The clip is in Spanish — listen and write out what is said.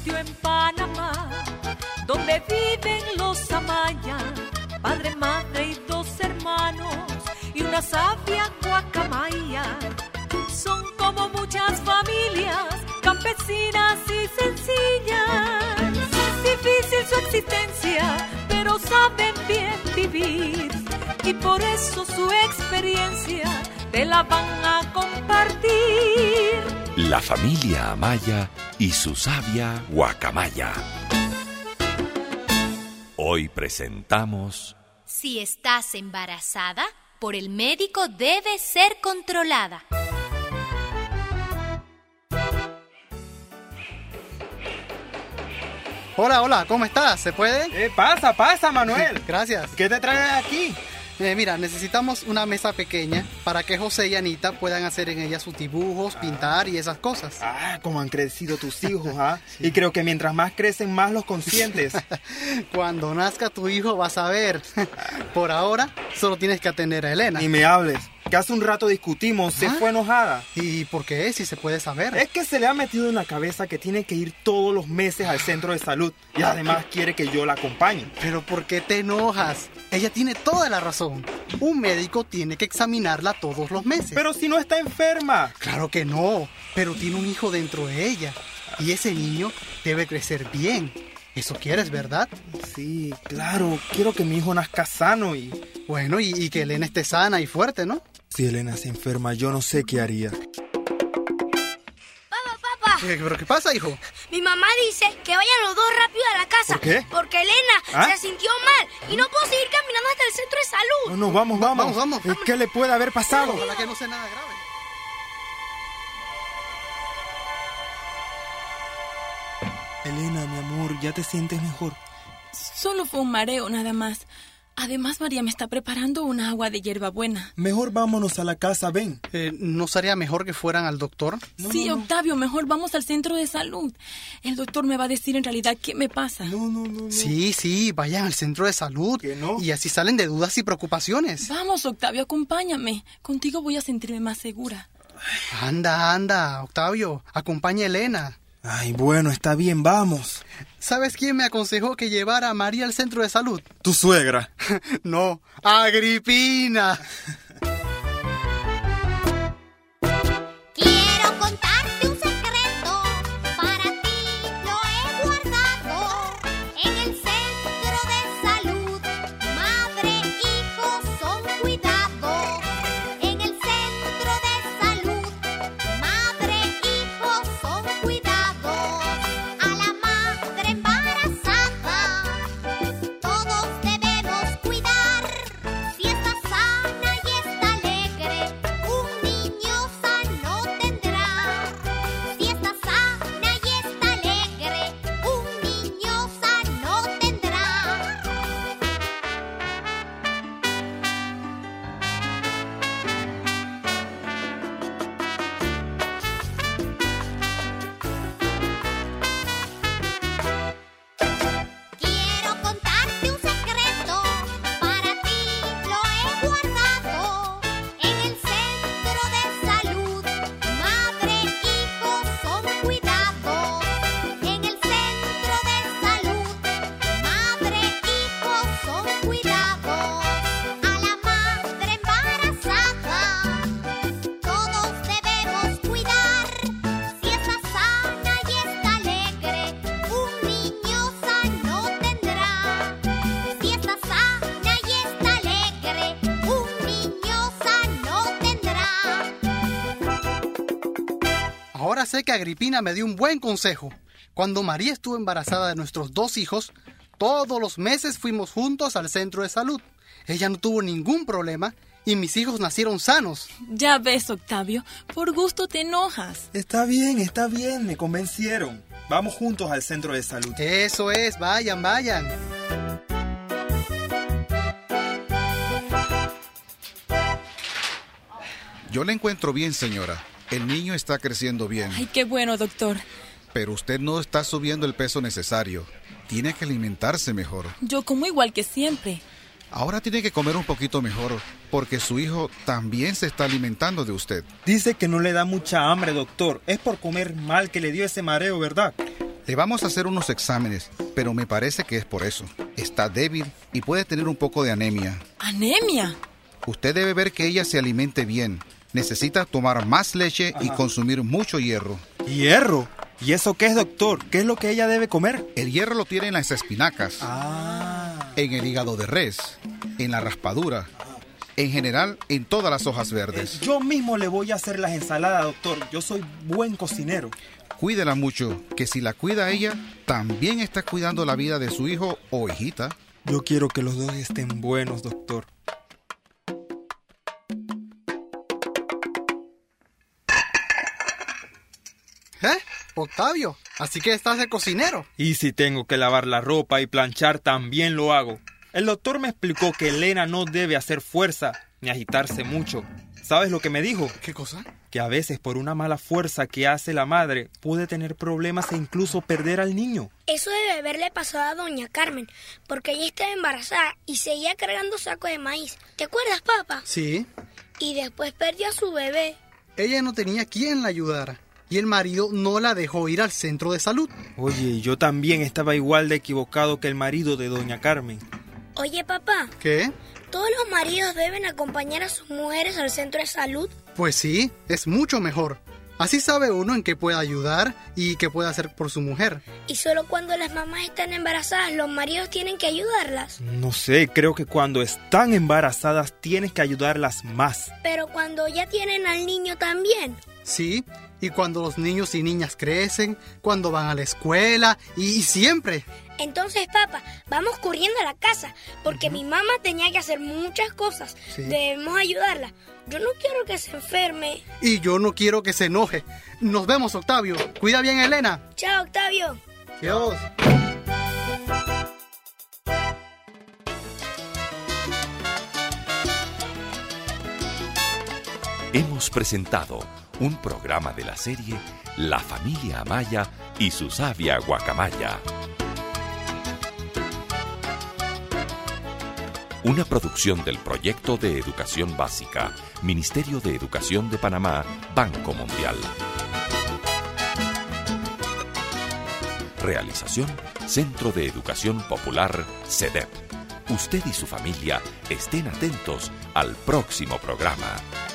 sitio en Panamá donde viven los Amaya, padre, madre y 2 hermanos y una sabia guacamaya. Son como muchas familias campesinas y sencillas. Es difícil su existencia, pero saben bien vivir y por eso su experiencia te la van a compartir. La familia Amaya y su sabia guacamaya. Hoy presentamos... Si estás embarazada, por el médico debe ser controlada. Hola, ¿cómo estás? ¿Se puede? Pasa, Manuel. Gracias. ¿Qué te traes aquí? Mira, necesitamos una mesa pequeña para que José y Anita puedan hacer en ella sus dibujos, pintar y esas cosas. Cómo han crecido tus hijos, ¿ah? Sí. Y creo que mientras más crecen, más los consientes. Cuando nazca tu hijo vas a ver. Por ahora, solo tienes que atender a Elena. Ni me hables, que hace un rato discutimos, se fue enojada. ¿Y por qué? Si se puede saber. Es que se le ha metido en la cabeza que tiene que ir todos los meses al centro de salud. Y además quiere que yo la acompañe. ¿Pero por qué te enojas? Ella tiene toda la razón. Un médico tiene que examinarla todos los meses. Pero si no está enferma. Claro que no, pero tiene un hijo dentro de ella. Y ese niño debe crecer bien. Eso quieres, ¿verdad? Sí, claro. Quiero que mi hijo nazca sano y... Bueno, y que Elena esté sana y fuerte, ¿no? Si Elena se enferma, yo no sé qué haría. Papá. ¿Pero qué pasa, hijo? Mi mamá dice que vayan los dos rápido a la casa. ¿Por qué? Porque Elena se sintió mal y no puedo seguir caminando hasta el centro de salud. No, vamos. ¿Qué le puede haber pasado? Ojalá que no sea nada grave. Elena, mi amor, ¿ya te sientes mejor? Solo fue un mareo, nada más. Además, María me está preparando un agua de hierbabuena. Mejor vámonos a la casa, ven. ¿No sería mejor que fueran al doctor? Sí, Octavio, mejor vamos al centro de salud. El doctor me va a decir en realidad qué me pasa. No. Sí, vayan al centro de salud. ¿Qué no? Y así salen de dudas y preocupaciones. Vamos, Octavio, acompáñame. Contigo voy a sentirme más segura. Anda, Octavio, acompaña a Elena. Ay, bueno, está bien, vamos. ¿Sabes quién me aconsejó que llevara a María al centro de salud? ¿Tu suegra? No, Agripina. Quiero contarte un secreto, para ti lo he guardado. En el centro de salud, madre e hijo son cuidados. En el centro de salud, madre e hijo son cuidados. A la madre embarazada, todos debemos cuidar. Si está sana y está alegre, un niño sano tendrá. Si está sana y está alegre, un niño sano tendrá. Quiero contarte un secreto, para ti lo he guardado. En el centro de salud, madre e hijo son cuidados. En el centro de salud, madre e hijo son cuidados. A la madre embarazada, todos debemos cuidar. Si está sana y está alegre, un niño sano tendrá. Si está sana y está alegre, un niño sano tendrá. Ahora sé que Agripina me dio un buen consejo. Cuando María estuvo embarazada de nuestros 2 hijos, todos los meses fuimos juntos al centro de salud. Ella no tuvo ningún problema y mis hijos nacieron sanos. Ya ves, Octavio, por gusto te enojas. Está bien, me convencieron. Vamos juntos al centro de salud. Eso es, vayan. Yo la encuentro bien, señora. El niño está creciendo bien. Ay, qué bueno, doctor. Pero usted no está subiendo el peso necesario. Tiene que alimentarse mejor. Yo como igual que siempre. Ahora tiene que comer un poquito mejor, porque su hijo también se está alimentando de usted. Dice que no le da mucha hambre, doctor. Es por comer mal que le dio ese mareo, ¿verdad? Le vamos a hacer unos exámenes, pero me parece que es por eso. Está débil y puede tener un poco de anemia. ¿Anemia? Usted debe ver que ella se alimente bien. Necesita tomar más leche y consumir mucho hierro. ¿Hierro? ¿Y eso qué es, doctor? ¿Qué es lo que ella debe comer? El hierro lo tiene en las espinacas, en el hígado de res, en la raspadura, en general en todas las hojas verdes. Yo mismo le voy a hacer las ensaladas, doctor. Yo soy buen cocinero. Cuídela mucho, que si la cuida ella, también está cuidando la vida de su hijo o hijita. Yo quiero que los dos estén buenos, doctor. Octavio, así que estás de cocinero. Y si tengo que lavar la ropa y planchar, también lo hago. El doctor me explicó que Elena no debe hacer fuerza ni agitarse mucho. ¿Sabes lo que me dijo? ¿Qué cosa? Que a veces por una mala fuerza que hace la madre puede tener problemas e incluso perder al niño. Eso debe haberle pasado a doña Carmen, porque ella estaba embarazada y seguía cargando sacos de maíz. ¿Te acuerdas, papá? Sí. Y después perdió a su bebé. Ella no tenía quien la ayudara y el marido no la dejó ir al centro de salud. Oye, yo también estaba igual de equivocado que el marido de doña Carmen. Oye, papá. ¿Qué? ¿Todos los maridos deben acompañar a sus mujeres al centro de salud? Pues sí, es mucho mejor. Así sabe uno en qué puede ayudar y qué puede hacer por su mujer. ¿Y solo cuando las mamás están embarazadas los maridos tienen que ayudarlas? No sé, creo que cuando están embarazadas tienes que ayudarlas más. Pero cuando ya tienen al niño también. Sí, y cuando los niños y niñas crecen, cuando van a la escuela y siempre. Entonces, papá, vamos corriendo a la casa, porque mi mamá tenía que hacer muchas cosas. Sí. Debemos ayudarla. Yo no quiero que se enferme. Y yo no quiero que se enoje. Nos vemos, Octavio. Cuida bien a Elena. Chao, Octavio. Dios. Hemos presentado un programa de la serie La Familia Amaya y su sabia guacamaya. Una producción del Proyecto de Educación Básica, Ministerio de Educación de Panamá, Banco Mundial. Realización, Centro de Educación Popular, CEDEP. Usted y su familia estén atentos al próximo programa.